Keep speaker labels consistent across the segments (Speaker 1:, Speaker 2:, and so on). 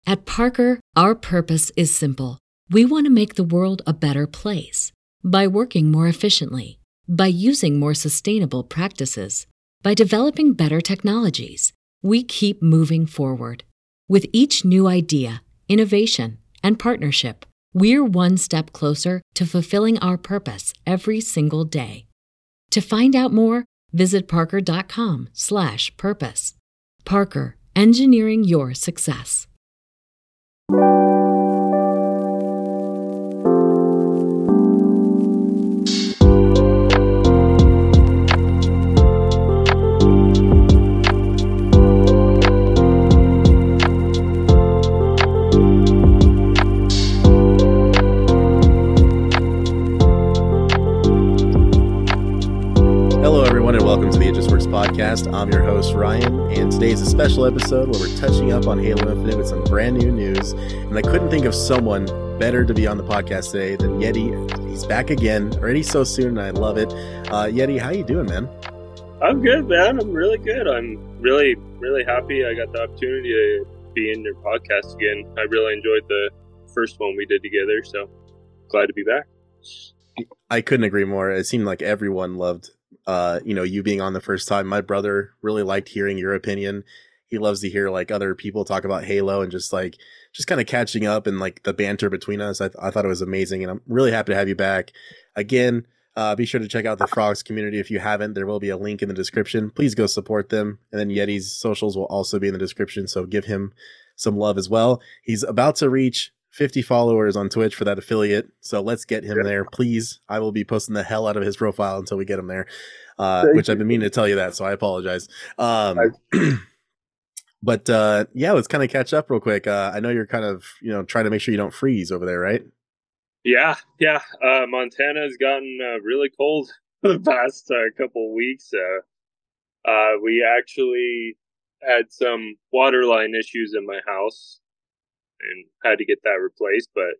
Speaker 1: At Parker, our purpose is simple. We want to make the world a better place by working more efficiently, by using more sustainable practices, by developing better technologies. We keep moving forward. With each new idea, innovation, and partnership, we're one step closer to fulfilling our purpose every single day. To find out more, visit parker.com/purpose. Parker, engineering your success.
Speaker 2: Podcast. I'm your host, Ryan, and today is a special episode where we're touching up on Halo Infinite with some brand new news, and I couldn't think of someone better to be on the podcast today than Yeti. He's back again, already so soon, and I love it. Yeti, how you doing, man?
Speaker 3: I'm good, man. I'm really good. I'm really, really happy I got the opportunity to be in your podcast again. I really enjoyed the first one we did together, so glad to be back.
Speaker 2: I couldn't agree more. It seemed like everyone loved you being on the first time. My brother really liked hearing your opinion. He loves to hear like other people talk about Halo and just kind of catching up and like the banter between us. I thought it was amazing, and I'm really happy to have you back again. Be sure to check out the Frogs community if you haven't. There will be a link in the description. Please go support them, and then Yeti's socials will also be in the description, so give him some love as well. He's about to reach 50 followers on Twitch for that affiliate, so let's get him there, please. I will be posting the hell out of his profile until we get him there, which I've been meaning to tell you that, so I apologize. But let's kind of catch up real quick. I know you're kind of trying to make sure you don't freeze over there, right?
Speaker 3: Yeah. Montana's gotten really cold the past couple of weeks. We actually had some water line issues in my house and had to get that replaced, but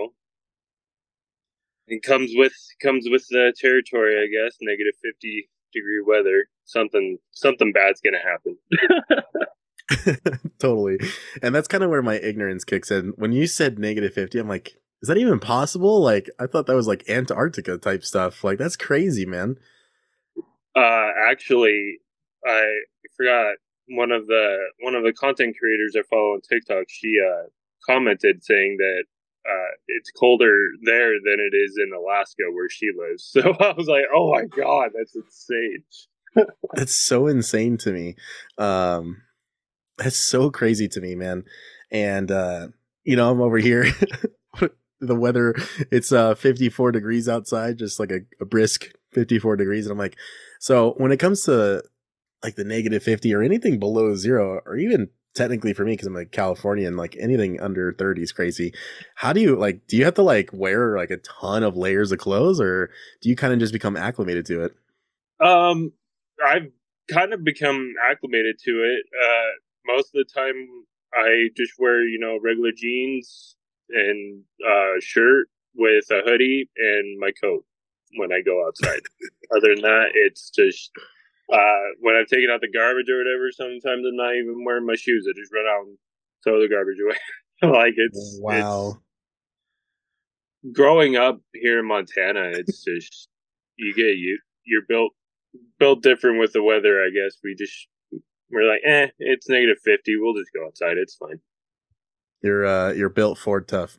Speaker 3: it comes with the territory, I guess. Negative 50-degree weather. Something bad's gonna happen.
Speaker 2: Totally. And that's kind of where my ignorance kicks in. When you said negative 50, I'm like, is that even possible? Like, I thought that was like Antarctica type stuff. Like, that's crazy, man.
Speaker 3: Actually, I forgot one of the content creators I follow on TikTok. She commented saying that it's colder there than it is in Alaska where she lives. So I was like, oh my God, that's insane.
Speaker 2: That's so insane to me. That's so crazy to me, man. And, I'm over here. The weather, it's 54 degrees outside, just like a brisk 54 degrees. And I'm like, so when it comes to like the negative 50 or anything below zero, or even technically for me, because I'm a Californian, like anything under 30 is crazy. How do you do you have to like wear like a ton of layers of clothes, or do you kind of just become acclimated to it?
Speaker 3: I've kind of become acclimated to it. Most of the time I just wear, regular jeans and shirt with a hoodie and my coat when I go outside. Other than that, it's just when I'm taking out the garbage or whatever, sometimes I'm not even wearing my shoes. I just run out and throw the garbage away. It's growing up here in Montana, it's just you're built different with the weather, I guess. We're like, it's negative 50, we'll just go outside, it's fine.
Speaker 2: You're built Ford tough.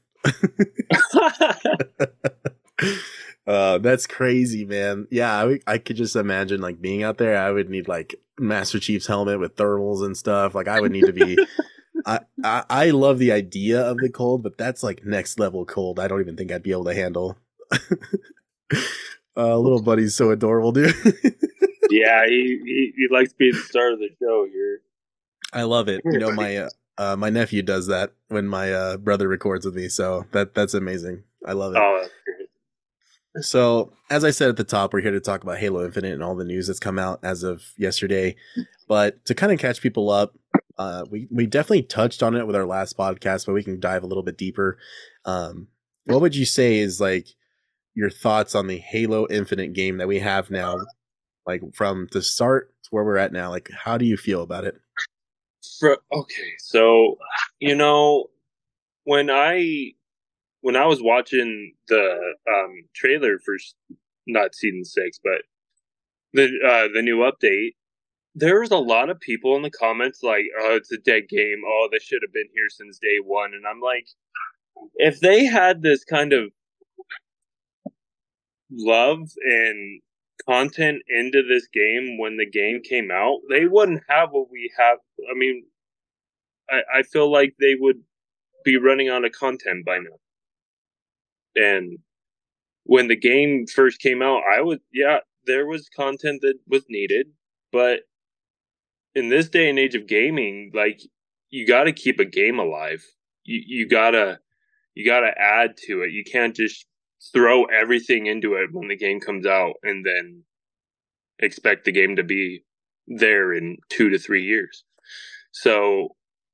Speaker 2: That's crazy, man. Yeah, I could just imagine like being out there. I would need like Master Chief's helmet with thermals and stuff. Like I would need to be. I love the idea of the cold, but that's like next level cold. I don't even think I'd be able to handle. Little buddy's so adorable, dude.
Speaker 3: Yeah, he likes being the star of the show here.
Speaker 2: I love it. My nephew does that when my brother records with me, so that's amazing. I love it.
Speaker 3: Oh, that's great.
Speaker 2: So, as I said at the top, we're here to talk about Halo Infinite and all the news that's come out as of yesterday. But to kind of catch people up, we definitely touched on it with our last podcast, but we can dive a little bit deeper. What would you say is like your thoughts on the Halo Infinite game that we have now, like from the start to where we're at now? Like, how do you feel about it?
Speaker 3: Okay, so when I was watching the trailer for not season 6, but the new update, there was a lot of people in the comments like, "Oh, it's a dead game. Oh, this should have been here since day one." And I'm like, if they had this kind of love and content into this game when the game came out, they wouldn't have what we have. I mean, I feel like they would be running out of content by now. And when the game first came out, there was content that was needed, but in this day and age of gaming, like, you got to keep a game alive. You gotta add to it. You can't just throw everything into it when the game comes out and then expect the game to be there in 2 to 3 years. So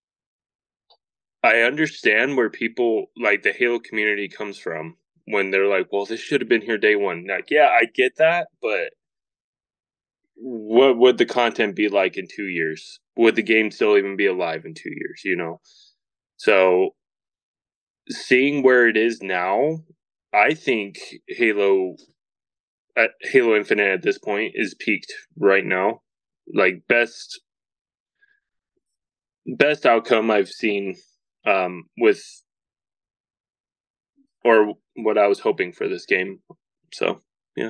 Speaker 3: I understand where people like the Halo community comes from when they're like, well, this should have been here day one. Like, yeah, I get that, but what would the content be like in 2 years? Would the game still even be alive in 2 years, you know? So seeing where it is now, I think Halo Infinite at this point is peaked right now. Like, best outcome I've seen with, or what I was hoping for this game. So, yeah.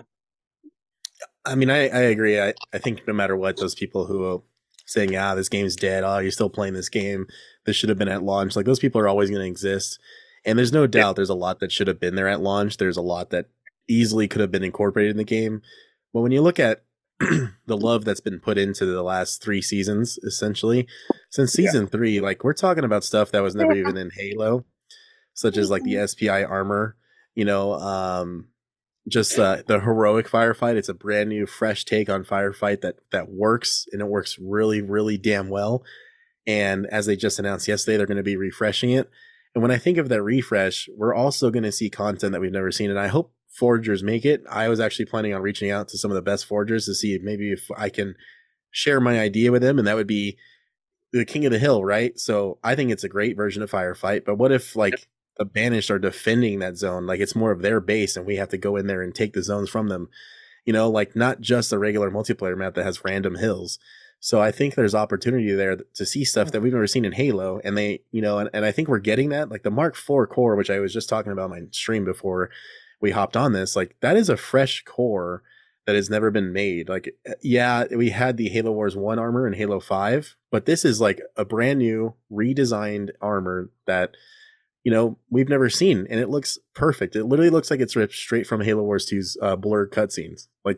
Speaker 2: I mean, I agree. I think no matter what, those people who are saying, this game's dead, you're still playing this game, this should have been at launch, like, those people are always going to exist. And there's no doubt there's a lot that should have been there at launch. There's a lot that easily could have been incorporated in the game. But when you look at the love that's been put into the last 3 seasons, essentially, since season 3, like, we're talking about stuff that was never even in Halo, such as like the SPI armor, you know, just the heroic firefight. It's a brand new, fresh take on firefight that works, and it works really, really damn well. And as they just announced yesterday, they're going to be refreshing it. And when I think of that refresh, we're also going to see content that we've never seen. And I hope forgers make it. I was actually planning on reaching out to some of the best forgers to see if I can share my idea with them. And that would be the King of the Hill, right? So I think it's a great version of firefight. But what if, like, the Banished are defending that zone? Like, it's more of their base and we have to go in there and take the zones from them. You know, like, not just a regular multiplayer map that has random hills. So I think there's opportunity there to see stuff that we've never seen in Halo. And they, you know, and I think we're getting that. Like the Mark IV core, which I was just talking about in my stream before we hopped on this, like, that is a fresh core that has never been made. Like, yeah, we had the Halo Wars 1 armor in Halo 5, but this is like a brand new redesigned armor that, you know, we've never seen, and it looks perfect. It literally looks like it's ripped straight from Halo Wars 2's blurred cutscenes. Like,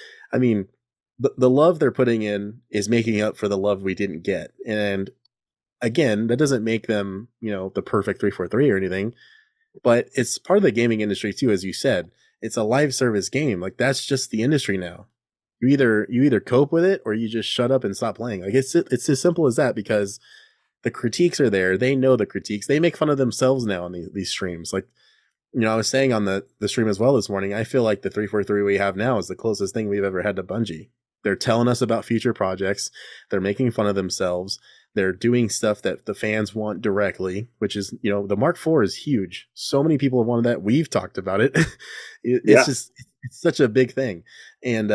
Speaker 2: I mean, the love they're putting in is making up for the love we didn't get. And again, that doesn't make them, you know, the perfect 343 or anything, but it's part of the gaming industry too, as you said. It's a live service game. Like, that's just the industry now. You either cope with it or you just shut up and stop playing. Like, it's as simple as that, because the critiques are there. They know the critiques. They make fun of themselves now on these streams. Like, you know, I was saying on the stream as well this morning, I feel like the 343 we have now is the closest thing we've ever had to Bungie. They're telling us about future projects. They're making fun of themselves. They're doing stuff that the fans want directly, which is, you know, the Mark IV is huge. So many people have wanted that. We've talked about it. It's such a big thing. And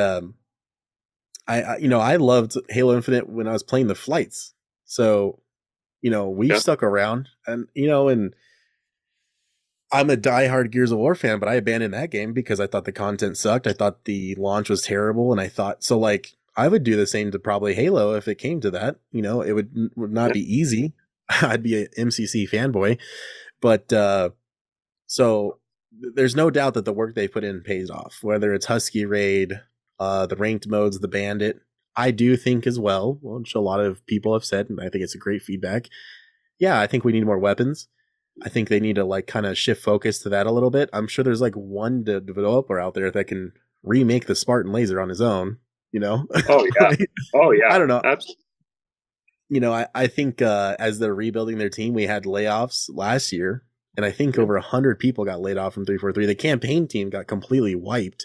Speaker 2: I loved Halo Infinite when I was playing the flights. So, you know, we've stuck around, and, you know, and I'm a diehard Gears of War fan, but I abandoned that game because I thought the content sucked. I thought the launch was terrible. And I thought, so, like, I would do the same to probably Halo if it came to that. You know, it would not be easy. I'd be an MCC fanboy. But so there's no doubt that the work they put in pays off, whether it's Husky Raid, the ranked modes, the Bandit. I do think as well, which a lot of people have said, and I think it's a great feedback. Yeah, I think we need more weapons. I think they need to, like, kind of shift focus to that a little bit. I'm sure there's like one developer out there that can remake the Spartan laser on his own, you know?
Speaker 3: Oh, yeah. Oh, yeah.
Speaker 2: I don't know.
Speaker 3: Absolutely.
Speaker 2: You know, I think as they're rebuilding their team, we had layoffs last year, and I think over 100 people got laid off from 343. The campaign team got completely wiped.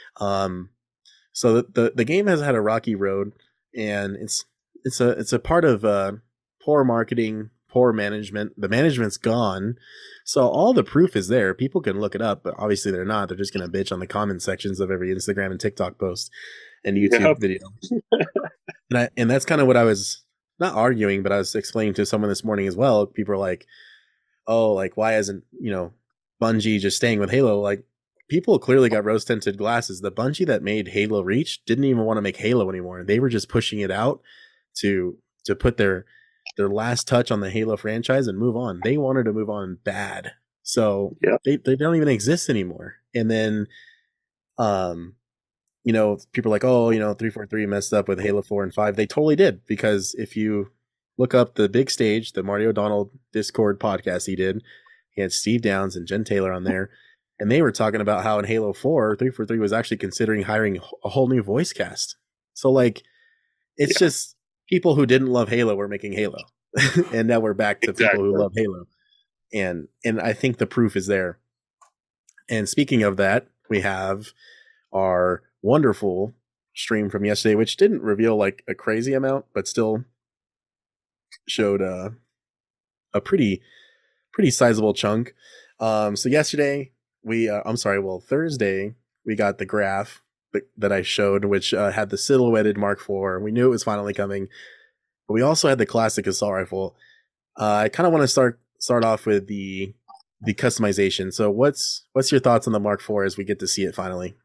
Speaker 2: So the game has had a rocky road, and it's a part of poor marketing, poor management. The management's gone. So all the proof is there. People can look it up, but obviously they're not. They're just going to bitch on the comment sections of every Instagram and TikTok post and YouTube video. And that's kind of what I was not arguing, but I was explaining to someone this morning as well. People are like, oh, like, why isn't, Bungie just staying with Halo? Like, people clearly got rose tinted glasses. The Bungie that made Halo Reach didn't even want to make Halo anymore. They were just pushing it out to put their last touch on the Halo franchise and move on. They wanted to move on bad. So they don't even exist anymore. And then, people are like, oh, 343 messed up with Halo 4 and 5. They totally did, because if you look up the big stage, the Marty O'Donnell Discord podcast he did, he had Steve Downs and Jen Taylor on there, and they were talking about how in Halo 4, 343 was actually considering hiring a whole new voice cast. So, like, it's just people who didn't love Halo were making Halo. And now we're back to people who love Halo. And I think the proof is there. And speaking of that, we have our wonderful stream from yesterday, which didn't reveal like a crazy amount, but still showed a pretty sizable chunk. So yesterday Thursday, we got the graph that I showed, which had the silhouetted Mark IV. We knew it was finally coming, but we also had the classic assault rifle. I kind of want to start off with the customization. So what's your thoughts on the Mark IV as we get to see it finally?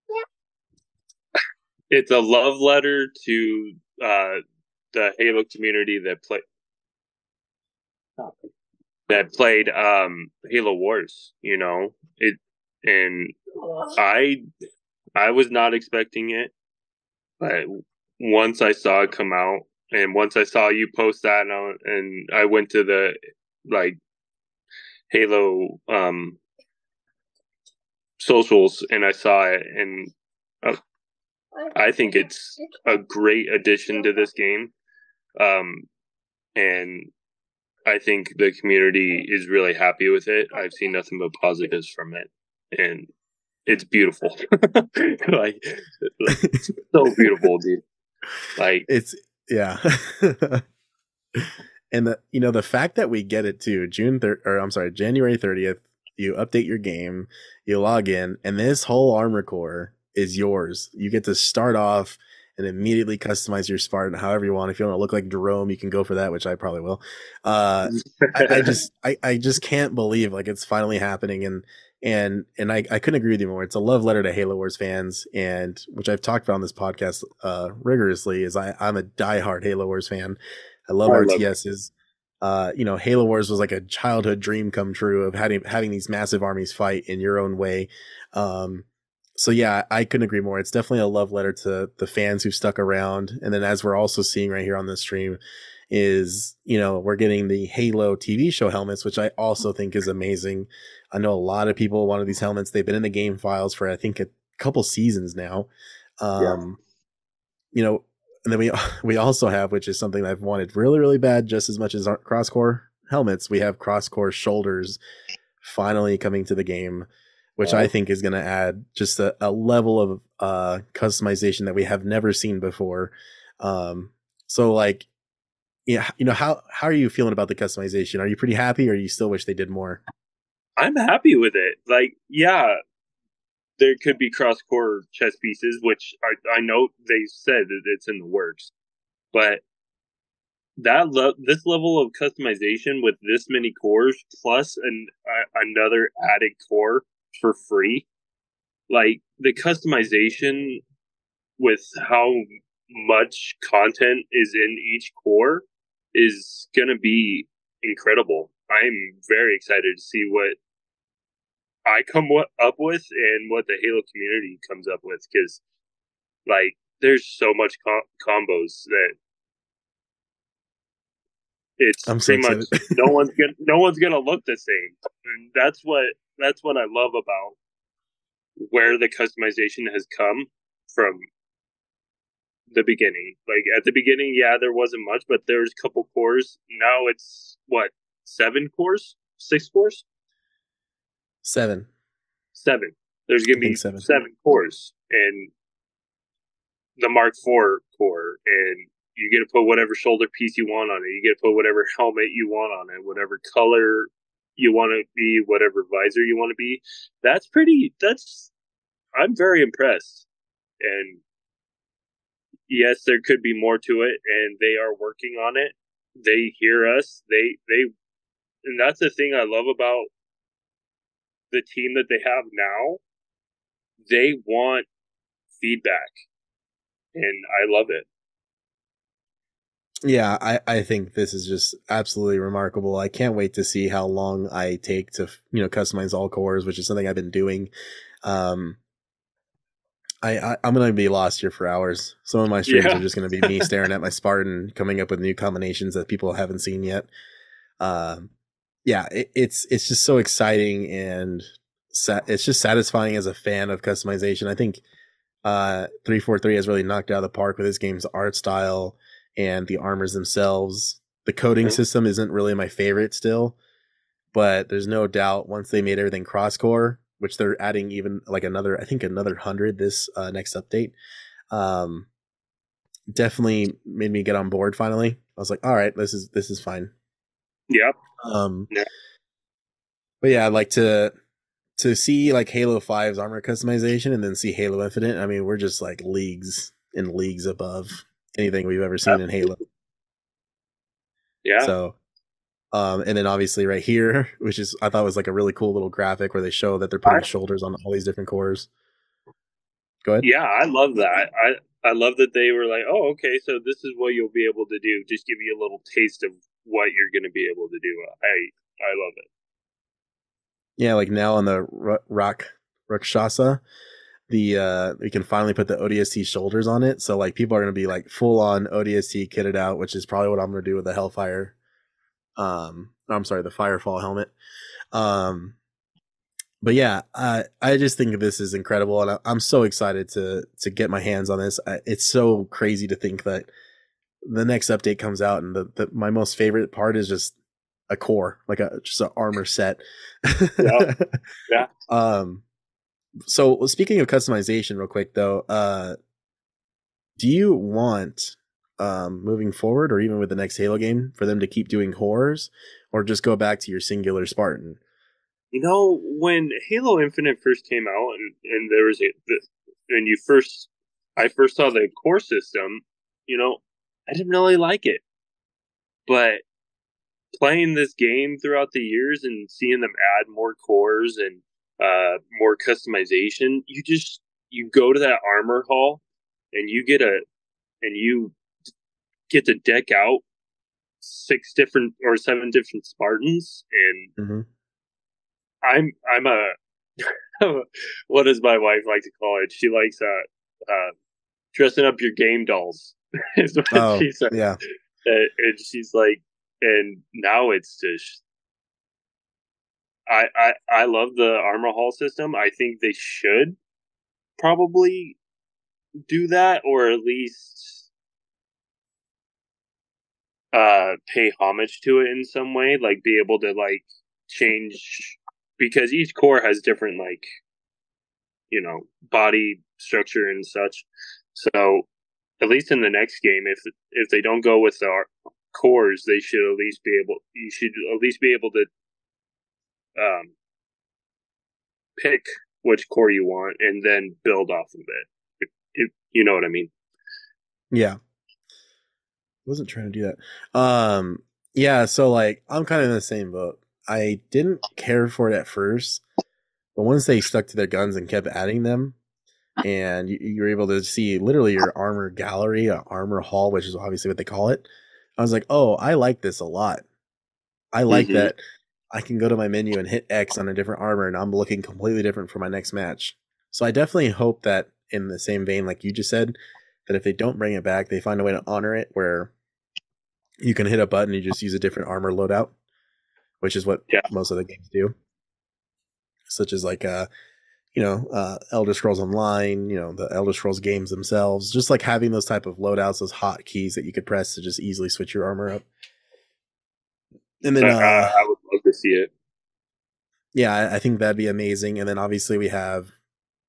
Speaker 3: It's a love letter to the Halo community that played Halo Wars. And I was not expecting it, but once I saw it come out, and once I saw you post that, and I went to the Halo socials, and I saw it, and I think it's a great addition to this game, and I think the community is really happy with it. I've seen nothing but positives from it, and it's beautiful. It's so beautiful, dude.
Speaker 2: And the fact that we get it to January 30th, you update your game, you log in, and this whole armor core is yours. You get to start off and immediately customize your Spartan however you want. If you want to look like Jerome, you can go for that, which I probably will. I just can't believe like it's finally happening, and I couldn't agree with you more. It's a love letter to Halo Wars fans, and which I've talked about on this podcast rigorously, is I'm a diehard Halo Wars fan. I love RTSs. Halo Wars was like a childhood dream come true of having these massive armies fight in your own way. So yeah, I couldn't agree more. It's definitely a love letter to the fans who stuck around. And then as we're also seeing right here on this stream is, we're getting the Halo TV show helmets, which I also think is amazing. I know a lot of people wanted these helmets. They've been in the game files for, I think, a couple seasons now. And then we also have, which is something I've wanted really, really bad, just as much as our cross-core helmets, we have cross-core shoulders finally coming to the game, which I think is going to add just a level of customization that we have never seen before. So like, how are you feeling about the customization? Are you pretty happy, or you still wish they did more?
Speaker 3: I'm happy with it. Like, yeah, there could be cross-core chess pieces, which I know they said that it's in the works, but this level of customization with this many cores plus another added core for free, like the customization with how much content is in each core is gonna be incredible. I'm very excited to see what I come up with and what the Halo community comes up with, because like there's so much combos that it's pretty much no one's gonna look the same, and that's what I love about where the customization has come from the beginning. Like at the beginning, yeah, there wasn't much, but there's a couple cores. Now it's what, 7 cores, 6 cores,
Speaker 2: 7.
Speaker 3: There's gonna be 7 cores, and the Mark IV core, and you get to put whatever shoulder piece you want on it. You get to put whatever helmet you want on it, whatever color you want to be, whatever visor you want to be. I'm very impressed. And yes, there could be more to it, and they are working on it. They hear us. And that's the thing I love about the team that they have now. They want feedback, and I love it.
Speaker 2: Yeah, I think this is just absolutely remarkable. I can't wait to see how long I take to, customize all cores, which is something I've been doing. I'm going to be lost here for hours. Some of my streams are just going to be me staring at my Spartan, coming up with new combinations that people haven't seen yet. It's just so exciting, and it's just satisfying as a fan of customization. I think 343 has really knocked out of the park with this game's art style and the armors themselves. The coding system isn't really my favorite still, but there's no doubt once they made everything cross-core, which they're adding even like another 100 this next update, definitely made me get on board finally. I was like, all right, this is fine.
Speaker 3: Yep.
Speaker 2: But yeah, I'd like to see like Halo 5's armor customization and then see Halo Infinite. I mean, we're just like leagues and leagues above anything we've ever seen in Halo.
Speaker 3: Yeah.
Speaker 2: So, and then obviously right here, which is, I thought was like a really cool little graphic where they show that they're putting shoulders on all these different cores. Go ahead.
Speaker 3: Yeah, I love that. I love that they were like, oh, okay, so this is what you'll be able to do. Just give you a little taste of what you're going to be able to do. I love it.
Speaker 2: Yeah, like now on the Rakshasa, we can finally put the ODST shoulders on it. So like people are going to be like full on ODST kitted out, which is probably what I'm going to do with the Hellfire. I'm sorry, the Firefall helmet. But yeah, I just think this is incredible, and I'm so excited to get my hands on this. It's so crazy to think that the next update comes out, and my most favorite part is just a core, like just an armor set.
Speaker 3: Yeah.
Speaker 2: So speaking of customization, real quick though, do you want moving forward, or even with the next Halo game, for them to keep doing horrors, or just go back to your singular Spartan?
Speaker 3: When Halo Infinite first came out, and there was I first saw the core system, I didn't really like it, but playing this game throughout the years and seeing them add more cores and more customization, you go to that armor hall and you get to deck out 6 different or 7 different Spartans, and I'm a what does my wife like to call it? She likes dressing up your game dolls. Is what she said.
Speaker 2: Yeah.
Speaker 3: And she's like, and now it's just, I love the armor hall system. I think they should probably do that, or at least pay homage to it in some way, like be able to like change, because each core has different like body structure and such. So at least in the next game, if they don't go with the cores, you should at least be able to pick which core you want and then build off of it. You know what I mean?
Speaker 2: Yeah. I wasn't trying to do that. Yeah, so like I'm kind of in the same boat. I didn't care for it at first, but once they stuck to their guns and kept adding them, and you were able to see literally your armor gallery, armor hall, which is obviously what they call it, I was like, oh, I like this a lot. I like that I can go to my menu and hit X on a different armor, and I'm looking completely different for my next match. So I definitely hope that, in the same vein like you just said, that if they don't bring it back, they find a way to honor it where you can hit a button, you just use a different armor loadout, which is what most of the games do, such as like Elder Scrolls Online, the Elder Scrolls games themselves, just like having those type of loadouts, those hotkeys that you could press to just easily switch your armor up. And then
Speaker 3: I would love to see it.
Speaker 2: Yeah, I think that'd be amazing. And then obviously we have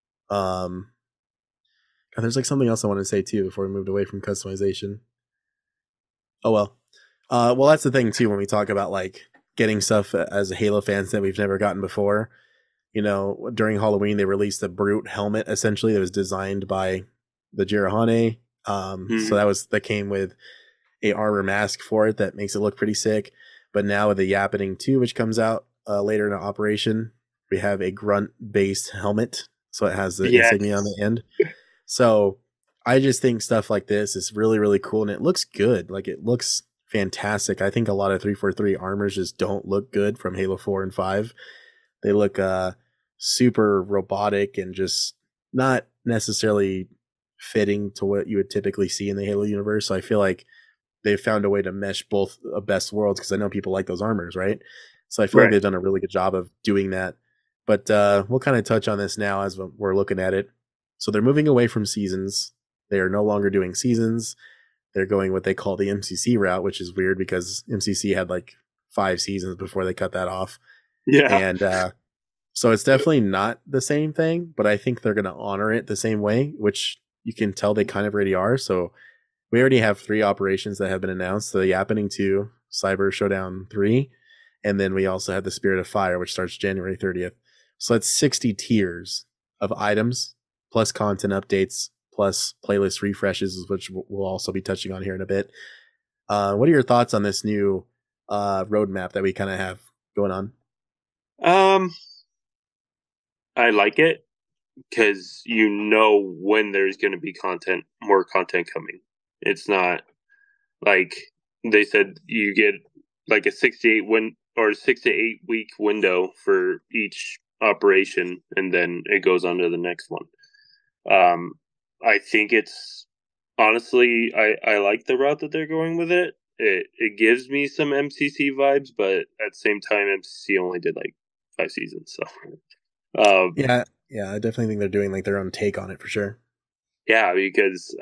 Speaker 2: there's like something else I want to say too before we moved away from customization. Oh well. Well, that's the thing too when we talk about like getting stuff as a Halo fans that we've never gotten before. You know, during Halloween they released a Brute helmet essentially that was designed by the Jirahane. So
Speaker 3: Mhm.
Speaker 2: that came with a armor mask for it that makes it look pretty sick. But now with the Yappening 2, which comes out later in the operation, we have a grunt based helmet, so it has the
Speaker 3: Yes.
Speaker 2: insignia on the end. So I just think stuff like this is really, really cool, and it looks good. Like it looks fantastic. I think a lot of 343 armors just don't look good from Halo 4 and 5. They look super robotic and just not necessarily fitting to what you would typically see in the Halo universe. So I feel like they've found a way to mesh both best worlds because I know people like those armors, right? So I feel like
Speaker 3: Right.
Speaker 2: they've done a really good job of doing that. But we'll kind of touch on this now as we're looking at it. So they're moving away from seasons. They are no longer doing seasons. They're going what they call the MCC route, which is weird because MCC had like 5 seasons before they cut that off.
Speaker 3: Yeah.
Speaker 2: And so it's definitely not the same thing, but I think they're going to honor it the same way, which you can tell they kind of already are. So we already have 3 operations that have been announced: the Yappening 2, Cyber Showdown 3, and then we also have the Spirit of Fire, which starts January 30th. So that's 60 tiers of items, plus content updates, plus playlist refreshes, which we'll also be touching on here in a bit. What are your thoughts on this new roadmap that we kind of have going on?
Speaker 3: Um, I like it because you know when there's going to be more content coming. It's not like they said you get like a 6 to 8 week window for each operation, and then it goes on to the next one. Um, I think it's honestly, I like the route that they're going with it. It gives me some MCC vibes, but at the same time, MCC only did like 5 seasons, so
Speaker 2: Yeah, yeah, I definitely think they're doing like their own take on it for sure.
Speaker 3: yeah, because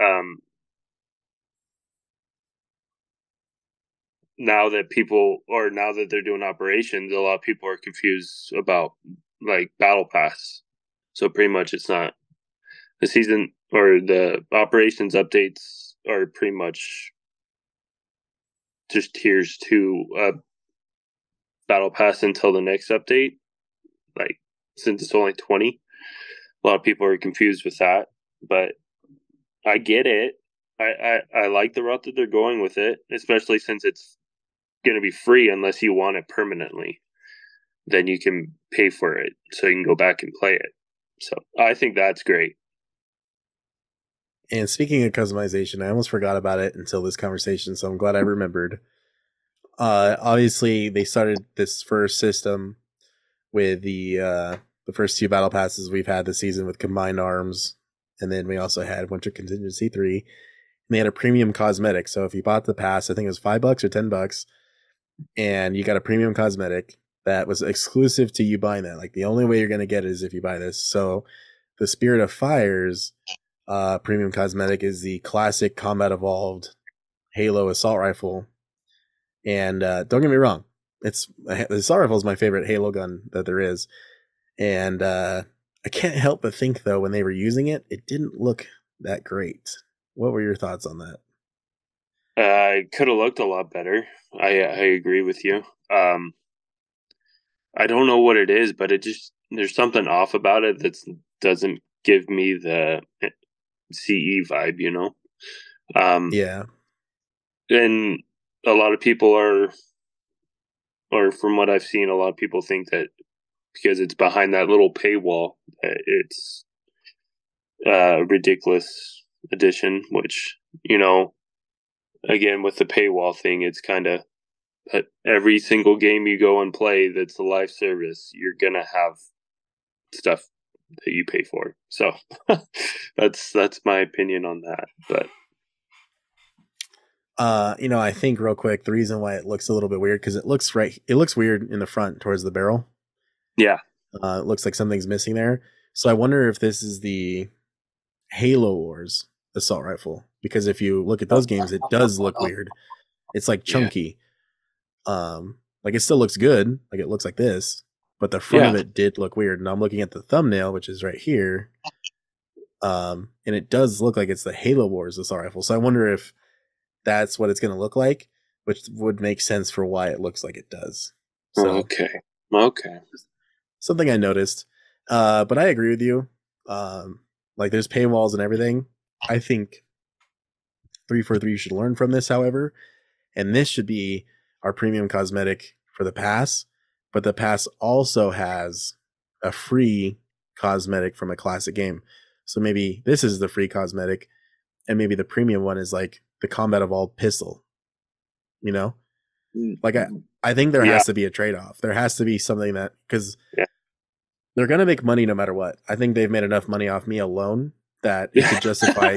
Speaker 3: now that they're doing operations, a lot of people are confused about like battle pass. So pretty much, it's not the season or the operations updates are pretty much just tiers to battle pass until the next update. Like since it's only 20, a lot of people are confused with that, but I get it. I like the route that they're going with it, especially since it's going to be free unless you want it permanently. Then you can pay for it so you can go back and play it. So I think that's great.
Speaker 2: And speaking of customization, I almost forgot about it until this conversation, so I'm glad I remembered. Obviously, they started this first system with the first 2 battle passes we've had this season with combined arms, and then we also had Winter Contingency 3. And they had a premium cosmetic. So if you bought the pass, I think it was $5 or $10, and you got a premium cosmetic that was exclusive to you buying that. Like the only way you're going to get it is if you buy this. So the Spirit of Fire's premium cosmetic is the classic combat evolved Halo assault rifle. And don't get me wrong, the assault rifle is my favorite Halo gun that there is. And I can't help but think though, when they were using it, it didn't look that great. What were your thoughts on that?
Speaker 3: It could have looked a lot better. I agree with you. I don't know what it is, but it just there's something off about it that doesn't give me the CE vibe, you know.
Speaker 2: Yeah.
Speaker 3: And a lot of people are, or from what I've seen, a lot of people think that because it's behind that little paywall, that it's a ridiculous addition. Which you know, again with the paywall thing, it's kind of every single game you go and play that's a live service, you're gonna have stuff that you pay for. So that's my opinion on that. But
Speaker 2: I think real quick, the reason why it looks a little bit weird because it looks weird in the front towards the barrel.
Speaker 3: yeah,
Speaker 2: It looks like something's missing there. So I wonder if this is the Halo Wars assault rifle, because if you look at those games, it does look weird. It's like chunky. Like it still looks good, like it looks like this, but the front of it did look weird. And I'm looking at the thumbnail, which is right here, and it does look like it's the Halo Wars assault rifle. So I wonder if that's what it's going to look like, which would make sense for why it looks like it does. So
Speaker 3: Okay.
Speaker 2: something I noticed. But I agree with you. Like there's paywalls and everything. I think 343 should learn from this, however, and this should be our premium cosmetic for the pass, but the pass also has a free cosmetic from a classic game. So maybe this is the free cosmetic, and maybe the premium one is like the Combat Evolved pistol. You know, like I think there has to be a trade off. There has to be something that, because they're gonna make money no matter what. I think they've made enough money off me alone that it could justify.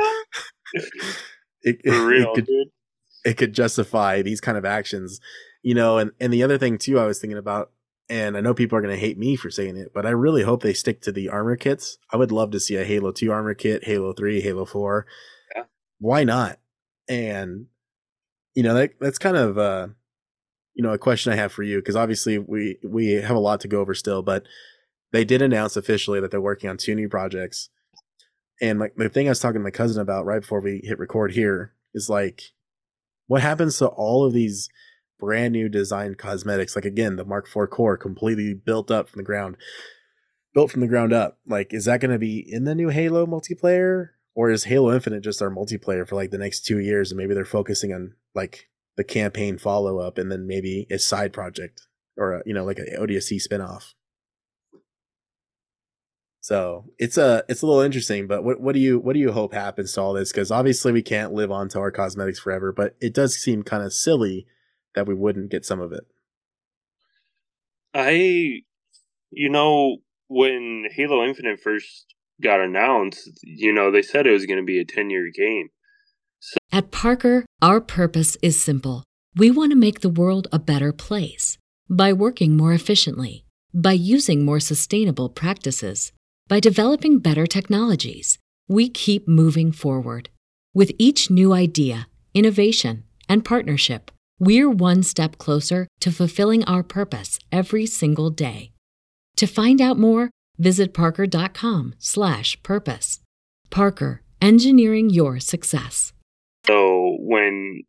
Speaker 2: It could justify these kind of actions, you know. And the other thing too, I was thinking about, and I know people are going to hate me for saying it, but I really hope they stick to the armor kits. I would love to see a Halo 2 armor kit, Halo 3, Halo 4. Yeah. Why not? And you know, that's kind of you know, a question I have for you, because obviously we have a lot to go over still, but they did announce officially that they're working on 2 new projects. And the thing I was talking to my cousin about right before we hit record here is like, what happens to all of these brand new designed cosmetics? Like, again, the Mark IV core completely built from the ground up. Like, is that going to be in the new Halo multiplayer, or is Halo Infinite just our multiplayer for like the next 2 years? And maybe they're focusing on like the campaign follow up, and then maybe a side project or you know, like an ODST spinoff. So it's a little interesting, but what do you hope happens to all this? Because obviously we can't live on to our cosmetics forever, but it does seem kind of silly that we wouldn't get some of it.
Speaker 3: You know, when Halo Infinite first got announced, you know, they said it was going to be a 10-year game.
Speaker 1: At Parker, our purpose is simple. We want to make the world a better place by working more efficiently, by using more sustainable practices, by developing better technologies. We keep moving forward. With each new idea, innovation, and partnership, we're one step closer to fulfilling our purpose every single day. To find out more, visit parker.com/purpose. Parker, engineering your success.
Speaker 3: So when,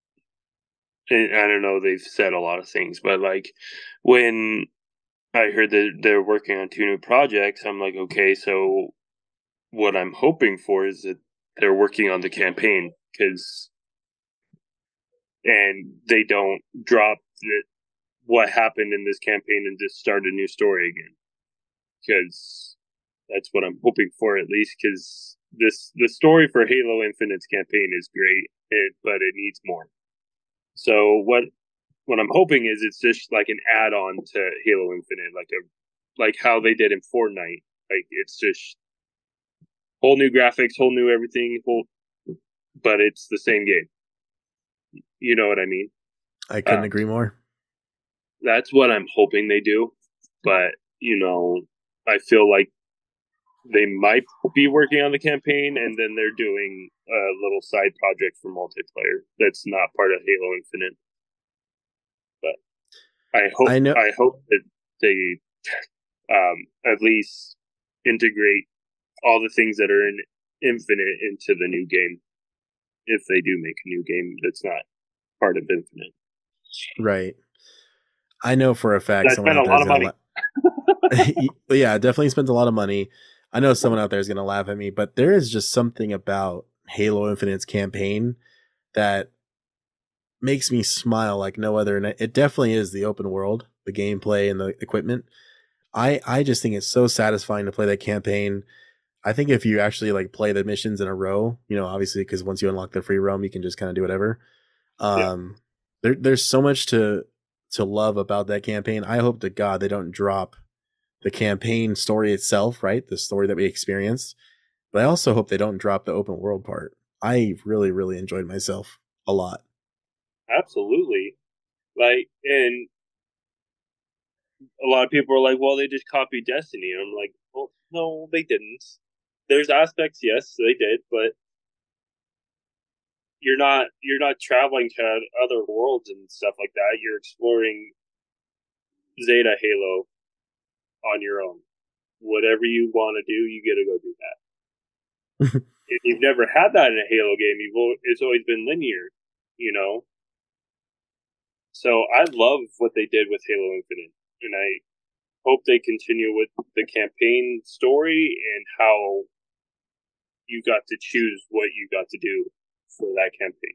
Speaker 3: I don't know, they've said a lot of things, but like when I heard that they're working on 2 new projects, I'm like, okay, so what I'm hoping for is that they're working on the campaign, and they don't drop what happened in this campaign and just start a new story again. Because that's what I'm hoping for, at least, because the story for Halo Infinite's campaign is great, but it needs more. So what I'm hoping is it's just like an add-on to Halo Infinite, like how they did in Fortnite. Like it's just whole new graphics, whole new everything, but it's the same game. You know what I mean?
Speaker 2: I couldn't agree more.
Speaker 3: That's what I'm hoping they do, but you know, I feel like they might be working on the campaign, and then they're doing a little side project for multiplayer that's not part of Halo Infinite. But I hope that they at least integrate all the things that are in Infinite into the new game, if they do make a new game that's not part of Infinite.
Speaker 2: Right. I know for a fact
Speaker 3: someone out there is going
Speaker 2: to yeah, definitely spent a lot of money. I know someone out there is going to laugh at me, but there is just something about Halo Infinite's campaign that makes me smile like no other. And it definitely is the open world, the gameplay, and the equipment. I just think it's so satisfying to play that campaign. I think if you actually like play the missions in a row, you know, obviously because once you unlock the free roam, you can just kind of do whatever. There's so much to love about that campaign. I hope to God they don't drop the campaign story itself, right? The story that we experienced. But I also hope they don't drop the open world part. I really, really enjoyed myself a lot.
Speaker 3: Absolutely. Like, and a lot of people are like, well, they just copied Destiny. And I'm like, well, no, they didn't. There's aspects, yes, they did, but you're not traveling to other worlds and stuff like that. You're exploring Zeta Halo on your own. Whatever you want to do, you get to go do that. If you've never had that in a Halo game, it's always been linear, you know. So I love what they did with Halo Infinite, and I hope they continue with the campaign story and how you got to choose what you got to do for that campaign.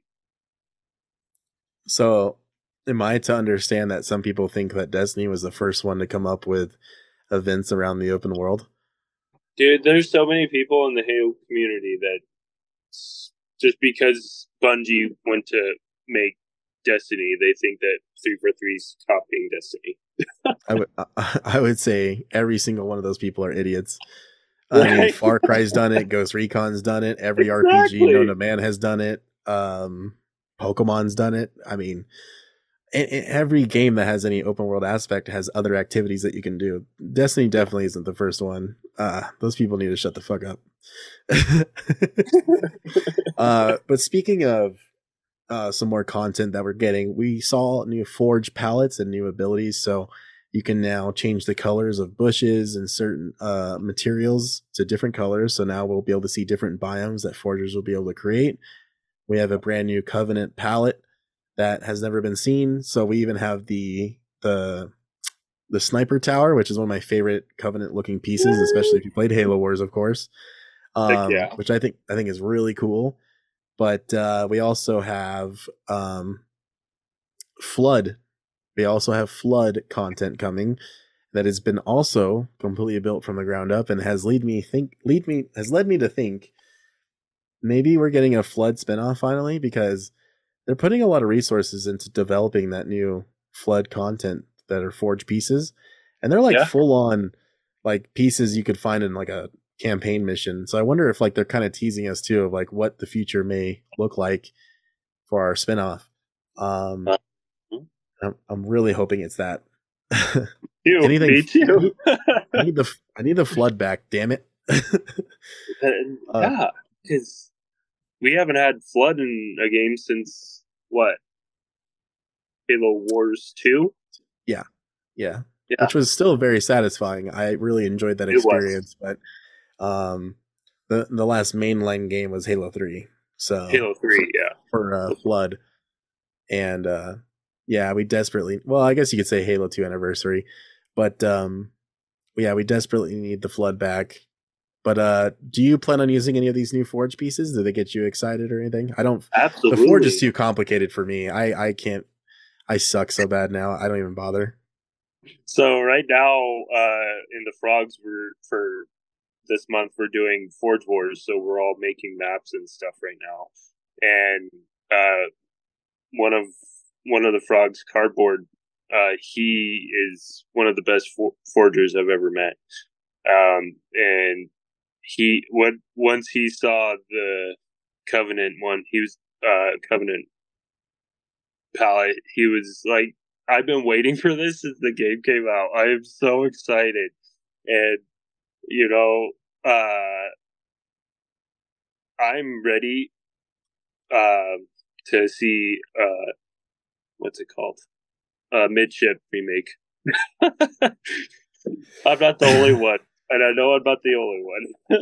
Speaker 2: So, am I to understand that some people think that Destiny was the first one to come up with events around the open world?
Speaker 3: Dude, there's so many people in the Halo community that just because Bungie went to make Destiny, they think that 343 is copying Destiny.
Speaker 2: I would say every single one of those people are idiots. Right? I mean, Far Cry's done it, Ghost Recon's done it, every RPG known to man has done it. Pokemon's done it. I mean, every game that has any open world aspect has other activities that you can do. Destiny definitely isn't the first one. Those people need to shut the fuck up. But speaking of some more content that we're getting, we saw new Forge palettes and new abilities. So you can now change the colors of bushes and certain materials to different colors. So now we'll be able to see different biomes that forgers will be able to create. We have a brand new Covenant palette that has never been seen. So we even have the sniper tower, which is one of my favorite Covenant looking pieces, especially if you played Halo Wars, of course. Which I think is really cool. But we also have Flood. We also have Flood content coming that has been also completely built from the ground up and has led me to think maybe we're getting a Flood spinoff finally, because they're putting a lot of resources into developing that new Flood content that are Forge pieces, and they're like full on like pieces you could find in like a campaign mission. So I wonder if like they're kind of teasing us too of like what the future may look like for our spinoff. I'm really hoping it's that.
Speaker 3: Anything, me too.
Speaker 2: I need the Flood back, damn it.
Speaker 3: Yeah, because we haven't had Flood in a game since what? Halo Wars 2?
Speaker 2: Yeah. Which was still very satisfying. I really enjoyed that experience, but the last mainline game was Halo 3. So
Speaker 3: Halo 3,
Speaker 2: for Flood. And we desperately, well, I guess you could say Halo 2 anniversary, but we desperately need the Flood back. But do you plan on using any of these new Forge pieces? Do they get you excited or anything? I don't.
Speaker 3: Absolutely.
Speaker 2: The Forge is too complicated for me. I can't. I suck so bad now. I don't even bother.
Speaker 3: So right now, in the Frogs, for this month we're doing Forge Wars. So we're all making maps and stuff right now. And one of the Frogs, Cardboard, he is one of the best forgers I've ever met. And once he saw the Covenant one, he was Covenant palette, he was like, I've been waiting for this since the game came out. I am so excited. And I'm ready to see what's it called? Midship remake. I'm not the only one. And I know I'm not the only one.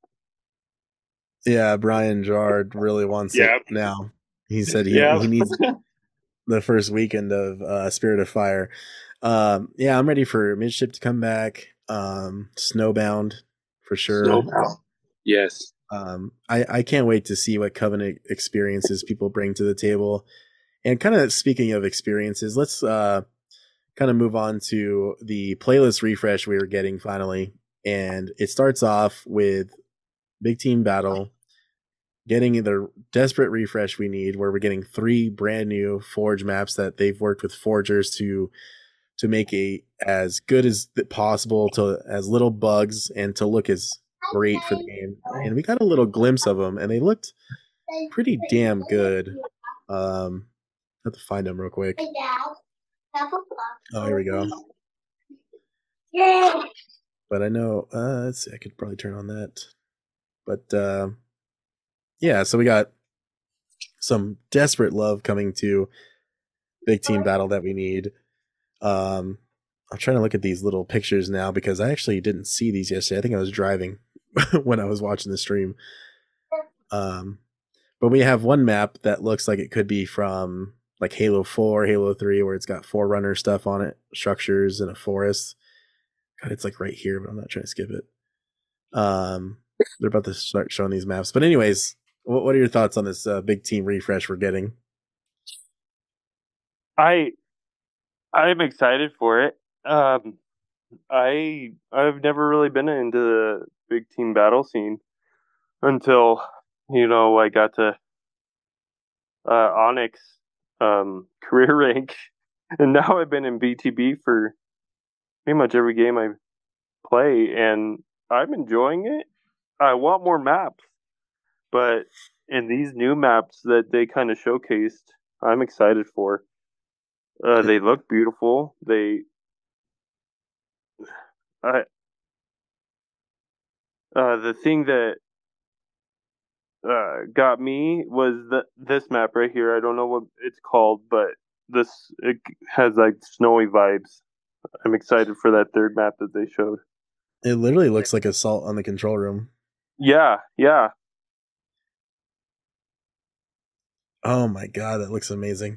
Speaker 2: Yeah, Brian Jard really wants it now. He said he needs the first weekend of Spirit of Fire. I'm ready for Midship to come back. Snowbound for sure.
Speaker 3: Snowbound. Yes.
Speaker 2: I can't wait to see what Covenant experiences people bring to the table. And kind of speaking of experiences, let's kind of move on to the playlist refresh we were getting finally. And it starts off with Big Team Battle, getting the desperate refresh we need, where we're getting 3 brand new Forge maps that they've worked with forgers to make as good as possible, to as little bugs, and to look as great for the game. And we got a little glimpse of them, and they looked pretty damn good. I have to find them real quick. Oh, here we go. But I know, let's see, I could probably turn on that. But so we got some desperate love coming to Big Team Battle that we need. I'm trying to look at these little pictures now because I actually didn't see these yesterday. I think I was driving when I was watching the stream. But we have one map that looks like it could be from like Halo 4, Halo 3, where it's got Forerunner stuff on it, structures in a forest. God, it's like right here, but I'm not trying to skip it. They're about to start showing these maps. But anyways, what are your thoughts on this big team refresh we're getting?
Speaker 3: I'm excited for it. I've never really been into the big team battle scene until I got to Onyx career rank, and now I've been in BTB for pretty much every game I play, and I'm enjoying it. I want more maps, but in these new maps that they kind of showcased, I'm excited for. They look beautiful. The thing that got me was this map right here. I don't know what it's called, but it has like snowy vibes. I'm excited for that third map that they showed.
Speaker 2: It literally looks like Assault on the Control Room.
Speaker 3: Yeah.
Speaker 2: Oh my god, that looks amazing.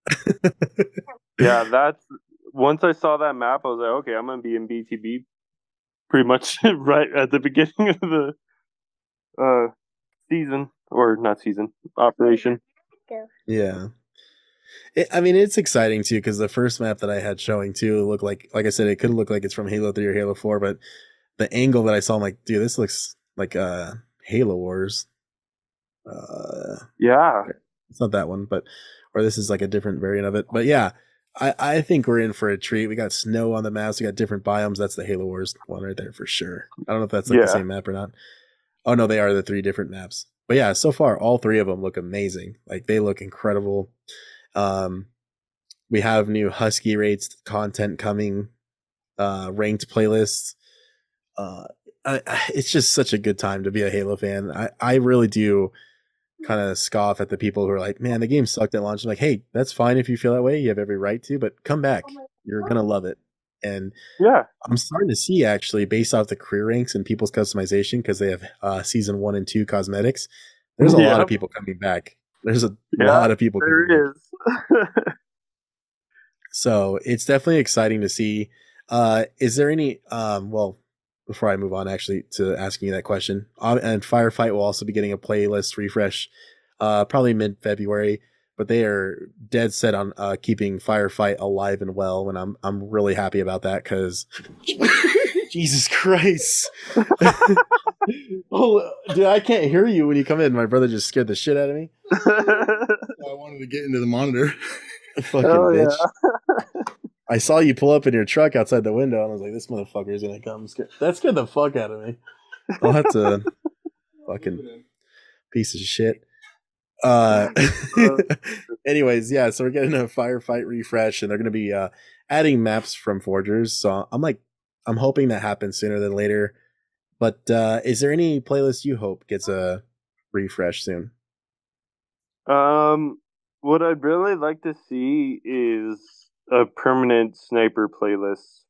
Speaker 3: Yeah, once I saw that map, I was like, okay, I'm gonna be in BTB pretty much right at the beginning of the season, or not season, operation.
Speaker 2: Yeah. It's exciting too because the first map that I had showing too looked like I said, it could look like it's from Halo 3 or Halo 4, but the angle that I saw, I'm like, dude, this looks like Halo Wars.
Speaker 3: Yeah,
Speaker 2: it's not that one, or this is like a different variant of it. But yeah, I think we're in for a treat. We got snow on the maps. We got different biomes. That's the Halo Wars one right there for sure. I don't know if that's like the same map or not. Oh no, they are the 3 different maps. But yeah, so far all 3 of them look amazing. Like they look incredible. We have new Husky rates content coming, ranked playlists. It's just such a good time to be a Halo fan. I really do kind of scoff at the people who are like, man, the game sucked at launch. I'm like, hey, that's fine if you feel that way. You have every right to, but come back. You're going to love it. And
Speaker 3: yeah,
Speaker 2: I'm starting to see actually based off the career ranks and people's customization, because they have season 1 and 2 cosmetics. There's a lot of people coming back. There's a lot of people.
Speaker 3: There is.
Speaker 2: So it's definitely exciting to see. Is there any, before I move on actually to asking you that question, and Firefight will also be getting a playlist refresh, probably mid-February, but they are dead set on keeping Firefight alive and well, and I'm really happy about that because Jesus Christ. Oh, dude, I can't hear you when you come in. My brother just scared the shit out of me.
Speaker 4: I wanted to get into the monitor.
Speaker 2: Fucking bitch. Yeah. I saw you pull up in your truck outside the window, and I was like, this motherfucker is going to come. That scared the fuck out of me. I'll have to fucking piece of shit. Anyways, yeah, so we're getting a Firefight refresh, and they're going to be adding maps from Forgers. So I'm hoping that happens sooner than later. But is there any playlist you hope gets a refresh soon?
Speaker 3: What I'd really like to see is a permanent sniper playlist.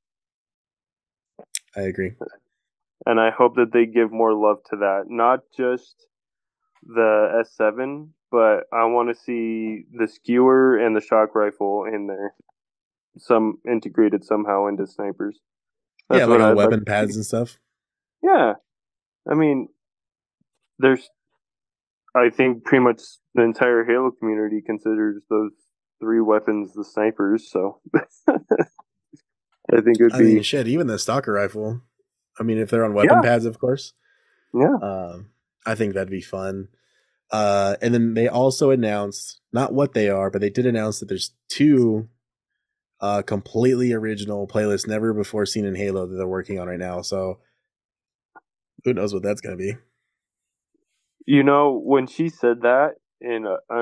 Speaker 2: I agree.
Speaker 3: And I hope that they give more love to that. Not just the S7, but I want to see the skewer and the shock rifle in there. Some integrated somehow into snipers.
Speaker 2: That's like on weapon pads and stuff.
Speaker 3: Yeah. I mean, I think pretty much the entire Halo community considers those 3 weapons the snipers, so I think it would be...
Speaker 2: shit, even the stalker rifle. I mean, if they're on weapon pads, of course.
Speaker 3: Yeah.
Speaker 2: I think that'd be fun. And then they also announced, not what they are, but they did announce that there's 2 completely original playlists never before seen in Halo that they're working on right now, so who knows what that's going to be.
Speaker 3: When she said that, and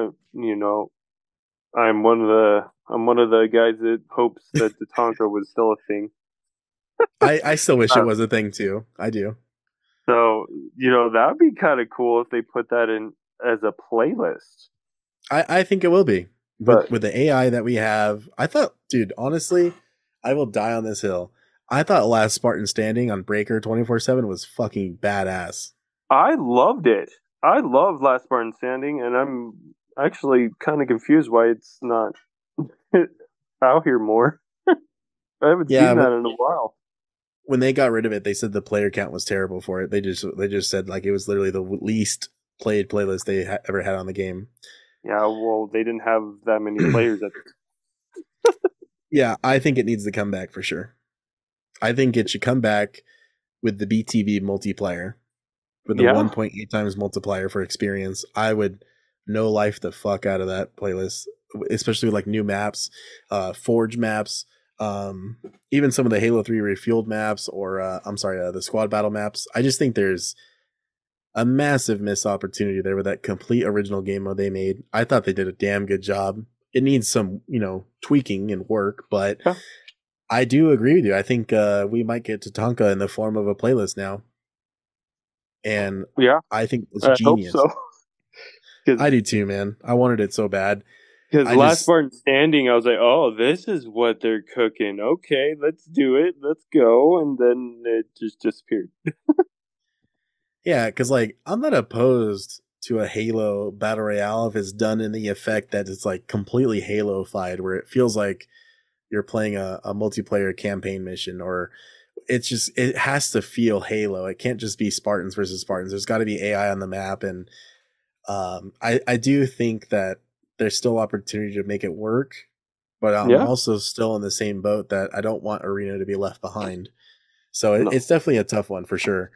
Speaker 3: I'm one of the guys that hopes that the Tatanka was still a thing.
Speaker 2: I still wish it was a thing too. I do.
Speaker 3: So that would be kind of cool if they put that in as a playlist.
Speaker 2: I think it will be with the AI that we have. I thought, dude, honestly, I will die on this hill. I thought Last Spartan Standing on Breaker 24/7 was fucking badass.
Speaker 3: I loved it.
Speaker 5: I love Last Spartan Standing, and I'm actually kind of confused why it's not out here more. I haven't
Speaker 2: Yeah,
Speaker 5: seen that in a while.
Speaker 2: when they got rid of it, they said the player count was terrible for it. They just said like it was literally the least played playlist they ever had on the game.
Speaker 5: Yeah, well, they didn't have that many players at
Speaker 2: Yeah, I think it needs to come back for sure. I think it should come back with the BTV multiplayer, with the 1.8 times multiplier for experience. I would no life the fuck out of that playlist, especially with like new maps, Forge maps, even some of the Halo 3 refueled maps, or the squad battle maps. I just think there's a massive missed opportunity there with that complete original game mode they made. I thought they did a damn good job. It needs some, tweaking and work, but
Speaker 5: Yeah.
Speaker 2: I do agree with you. I think we might get Tatanka in the form of a playlist now. And
Speaker 5: Yeah,
Speaker 2: I think it's
Speaker 5: I
Speaker 2: genius.
Speaker 5: hope so.
Speaker 2: I do too, man. I wanted it so bad.
Speaker 5: Because Last Spartan Standing, I was like, oh, this is what they're cooking. Okay, let's do it. Let's go. And then it just disappeared.
Speaker 2: Yeah, because like I'm not opposed to a Halo battle royale if it's done in the effect that it's like completely Halo-fied, where it feels like you're playing a multiplayer campaign mission, or it has to feel Halo. It can't just be Spartans versus Spartans. There's got to be AI on the map, and I do think that there's still opportunity to make it work, but I'm also still in the same boat that I don't want Arena to be left behind. So it's definitely a tough one for sure.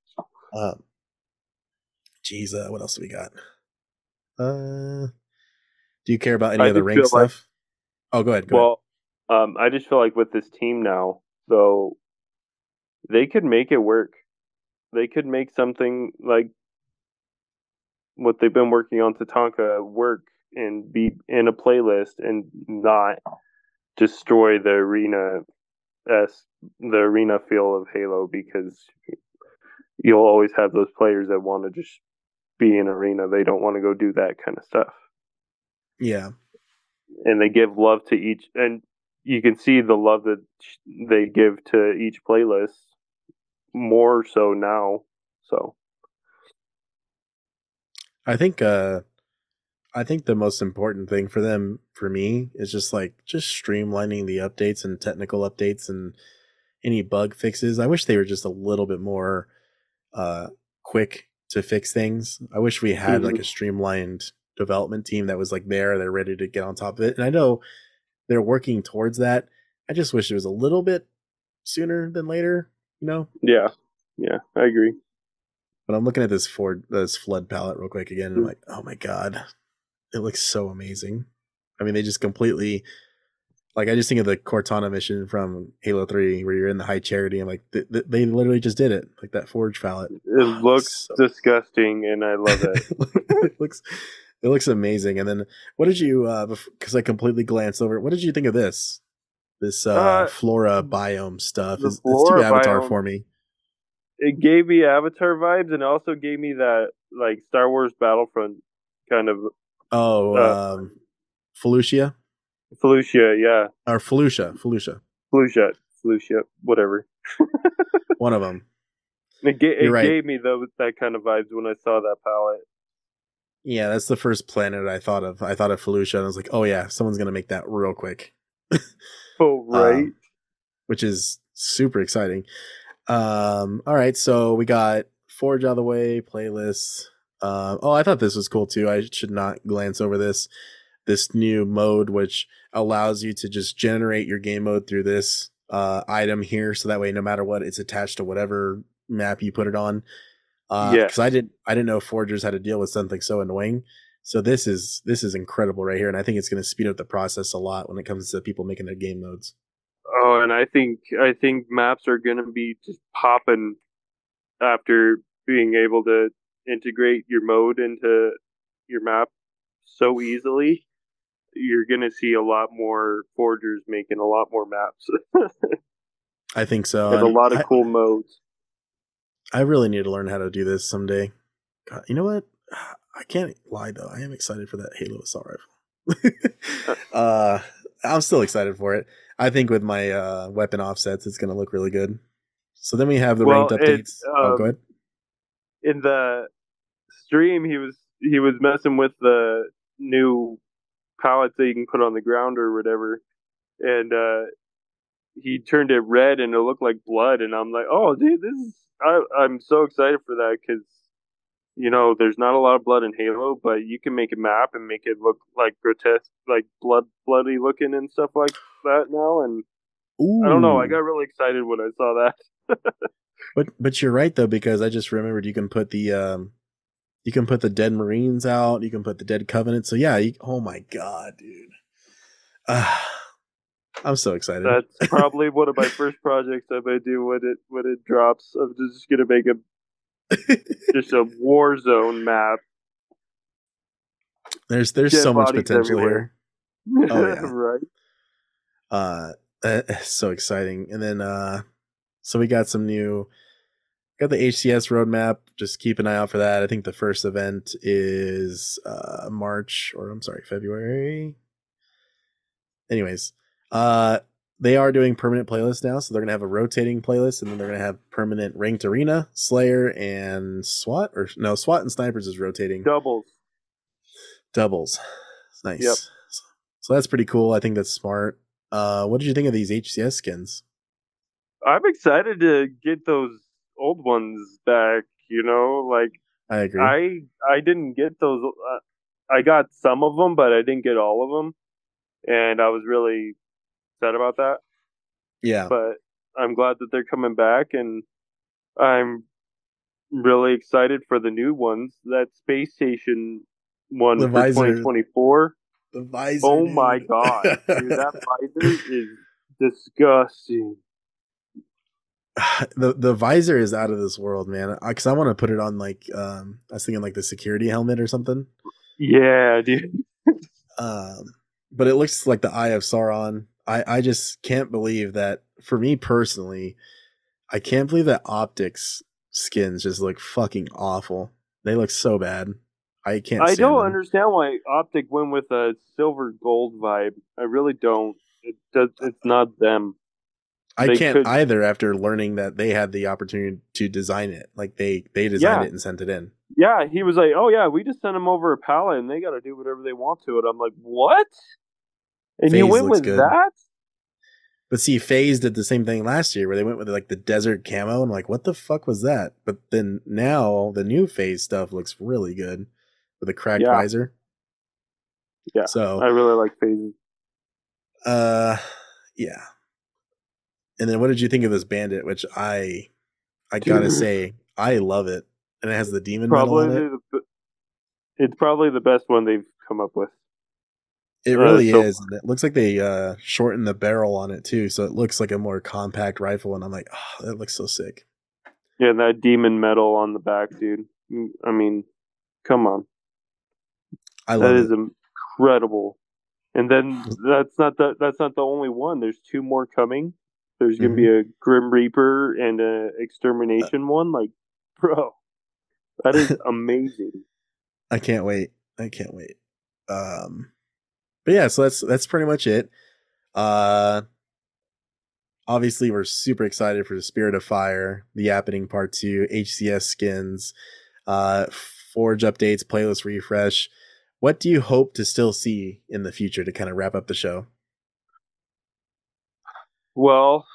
Speaker 2: What else do we got? Do you care about any other rank stuff? Oh, go ahead.
Speaker 5: I just feel like with this team now, though, they could make it work. They could make something like what they've been working on Tatanka work and be in a playlist and not destroy the arena feel of Halo, because you'll always have those players that want to just be in arena. They don't want to go do that kind of stuff.
Speaker 2: Yeah.
Speaker 5: And they give love to each, and you can see the love that they give to each playlist more so now. So
Speaker 2: I think the most important thing for me is just streamlining the updates and technical updates and any bug fixes. I wish they were just a little bit more quick to fix things. I wish we had like a streamlined development team that was like they're ready to get on top of it. And I know they're working towards that. I just wish it was a little bit sooner than later,
Speaker 5: Yeah, I agree.
Speaker 2: But I'm looking at this flood palette real quick again, and I'm like, oh my god, it looks so amazing. I mean, they just completely, like, I just think of the Cortana mission from Halo 3 where you're in the High Charity. I'm like, they literally just did it, like that Forge palette.
Speaker 5: It looks disgusting, and I love it.
Speaker 2: It looks amazing. And then, what did you? Because I completely glanced over it. What did you think of this flora biome stuff? It's too Avatar biome, for me.
Speaker 5: It gave me Avatar vibes, and it also gave me that like Star Wars Battlefront kind of.
Speaker 2: Oh, Felucia,
Speaker 5: yeah,
Speaker 2: or Felucia,
Speaker 5: whatever.
Speaker 2: One of them.
Speaker 5: It gave me that kind of vibes when I saw that palette.
Speaker 2: Yeah, that's the first planet I thought of. I thought of Felucia, and I was like, oh yeah, someone's gonna make that real quick.
Speaker 5: Oh right,
Speaker 2: which is super exciting. All right, so we got Forge out of the way, playlists. I thought this was cool too. I should not glance over this new mode, which allows you to just generate your game mode through this item here, so that way no matter what, it's attached to whatever map you put it on. Because I didn't know Forgers had to deal with something so annoying. So this is incredible right here, and I think it's going to speed up the process a lot when it comes to people making their game modes.
Speaker 5: Oh, and I think maps are going to be just popping after being able to integrate your mode into your map so easily. You're going to see a lot more Forgers making a lot more maps.
Speaker 2: I think so.
Speaker 5: And a lot of cool modes.
Speaker 2: I really need to learn how to do this someday. God, you know what? I can't lie though. I am excited for that Halo assault rifle. I'm still excited for it. I think with my weapon offsets, it's going to look really good. So then we have the ranked updates. Go ahead.
Speaker 5: In the stream, he was messing with the new pallets that you can put on the ground or whatever, and he turned it red and it looked like blood, and I'm like, oh, dude, I'm so excited for that because there's not a lot of blood in Halo, but you can make a map and make it look like grotesque, like bloody looking and stuff like that now, and
Speaker 2: Ooh.
Speaker 5: I don't know, I got really excited when I saw that.
Speaker 2: But you're right though, because I just remembered you can put the dead Marines out, you can put the dead Covenant. So yeah, oh my god, dude. I'm so excited.
Speaker 5: That's probably one of my first projects I might do when it drops. I'm just gonna make just a war zone map.
Speaker 2: There's so much potential everywhere. Here. Oh yeah. Right. So exciting. And then so we got the HCS roadmap. Just keep an eye out for that. I think the first event is February. Anyways, they are doing permanent playlists now, so they're gonna have a rotating playlist, and then they're gonna have permanent ranked arena, Slayer, and SWAT. Or no, SWAT and snipers is rotating. Doubles. Nice. Yep. So that's pretty cool. I think that's smart. What did you think of these HCS skins?
Speaker 5: I'm excited to get those old ones back. Like
Speaker 2: I agree.
Speaker 5: I didn't get those. I got some of them, but I didn't get all of them, and I was really sad about that.
Speaker 2: Yeah.
Speaker 5: But I'm glad that they're coming back, and I'm really excited for the new ones. That space station one for 2024.
Speaker 2: The visor.
Speaker 5: Oh my god, dude, that visor is disgusting.
Speaker 2: The visor is out of this world, man. Because I want to put it on I was thinking like the security helmet or something.
Speaker 5: Yeah, dude.
Speaker 2: But it looks like the Eye of Sauron. I just can't believe that. For me personally, I can't believe that Optics skins just look fucking awful. They look so bad. I don't
Speaker 5: understand why Optic went with a silver gold vibe. I really don't. It's not them.
Speaker 2: I can't either after learning that they had the opportunity to design it. Like they designed it and sent it in.
Speaker 5: Yeah, he was like, oh yeah, we just sent them over a palette and they got to do whatever they want to it. I'm like, what? And FaZe you went with good. That?
Speaker 2: But see, FaZe did the same thing last year where they went with like the desert camo and like, what the fuck was that? But then now the new FaZe stuff looks really good with a cracked visor.
Speaker 5: Yeah, so I really like FaZe.
Speaker 2: Yeah. And then what did you think of this bandit? Which I gotta say, I love it. And it has the demon metal on it.
Speaker 5: It's probably the best one they've come up with.
Speaker 2: It really is. And it looks like they shortened the barrel on it too, so it looks like a more compact rifle. And I'm like, oh, that looks so sick.
Speaker 5: Yeah, that demon metal on the back, dude. I mean, come on.
Speaker 2: I love it.
Speaker 5: That is incredible. And then that's not the only one. There's two more coming. There's going to be a Grim Reaper and a Extermination one. Like, bro, that is amazing.
Speaker 2: I can't wait. But yeah, so that's pretty much it. Obviously, we're super excited for the Spirit of Fire, the Happening Part 2, HCS skins, Forge updates, playlist refresh. What do you hope to still see in the future to kind of wrap up the show?
Speaker 5: Well,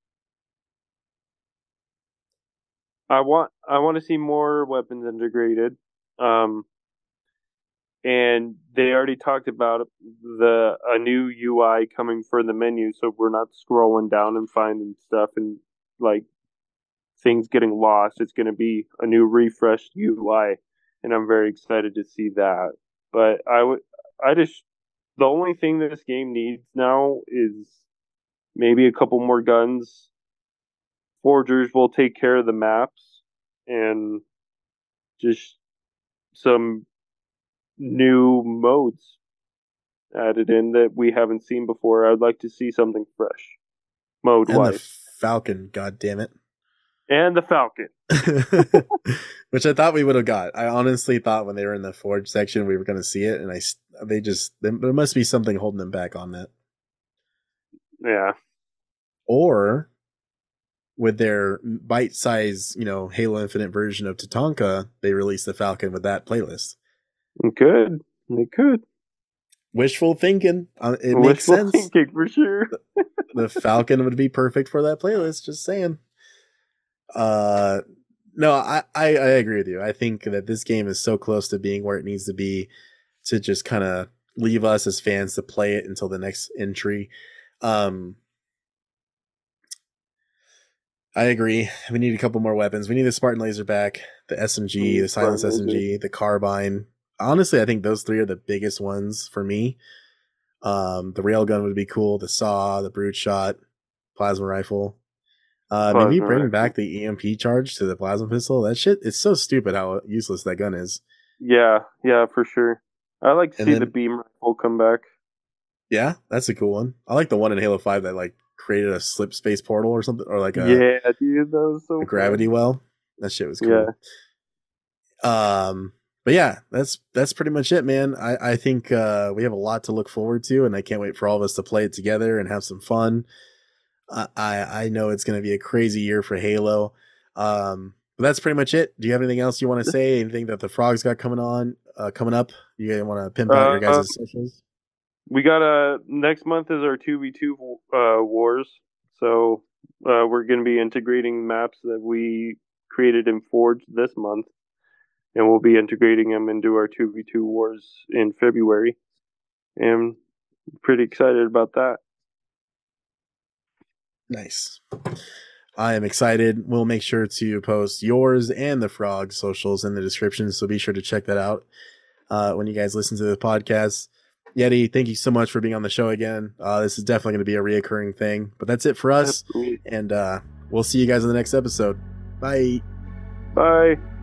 Speaker 5: I want to see more weapons integrated. And they already talked about a new UI coming for the menu, so we're not scrolling down and finding stuff and like things getting lost. It's going to be a new refreshed UI, and I'm very excited to see that. But the only thing that this game needs now is maybe a couple more guns. Forgers will take care of the maps and just some new modes added in that we haven't seen before. I'd like to see something fresh mode wise.
Speaker 2: And the Falcon, god damn it.
Speaker 5: And the Falcon.
Speaker 2: Which I thought we would have got. I honestly thought when they were in the Forge section we were going to see it, and there must be something holding them back on that.
Speaker 5: Yeah.
Speaker 2: Or with their bite-sized, Halo Infinite version of Tatanka, they released the Falcon with that playlist.
Speaker 5: Good. They could.
Speaker 2: Wishful thinking. It makes sense.
Speaker 5: Wishful thinking for sure.
Speaker 2: The Falcon would be perfect for that playlist. Just saying. No, I agree with you. I think that this game is so close to being where it needs to be to just kind of leave us as fans to play it until the next entry. I agree. We need a couple more weapons. We need the Spartan Laser back, the SMG, the Silence SMG, the Carbine. Honestly, I think those three are the biggest ones for me. The Railgun would be cool. The Saw, the Brute Shot, Plasma Rifle. Maybe bring back the EMP charge to the Plasma Pistol. That shit, it's so stupid how useless that gun is.
Speaker 5: Yeah, for sure. I like to see the Beam Rifle come back.
Speaker 2: Yeah, that's a cool one. I like the one in Halo 5 that like created a slip space portal or something, or like
Speaker 5: dude, that was so
Speaker 2: a gravity well. That shit was cool. Yeah. But yeah, that's pretty much it, man. I think we have a lot to look forward to, and I can't wait for all of us to play it together and have some fun. I know it's going to be a crazy year for Halo. But that's pretty much it. Do you have anything else you want to say? Anything that the Frogs got coming up? You guys want to pimp out your guys' socials?
Speaker 5: We got next month is our 2v2 wars. So we're going to be integrating maps that we created in Forge this month. And we'll be integrating them into our 2v2 wars in February. And pretty excited about that.
Speaker 2: Nice. I am excited. We'll make sure to post yours and the Frog socials in the description, so be sure to check that out when you guys listen to the podcast. Yeti, thank you so much for being on the show again. This is definitely going to be a reoccurring thing, but that's it for us. Absolutely. And we'll see you guys in the next episode. Bye.
Speaker 5: Bye.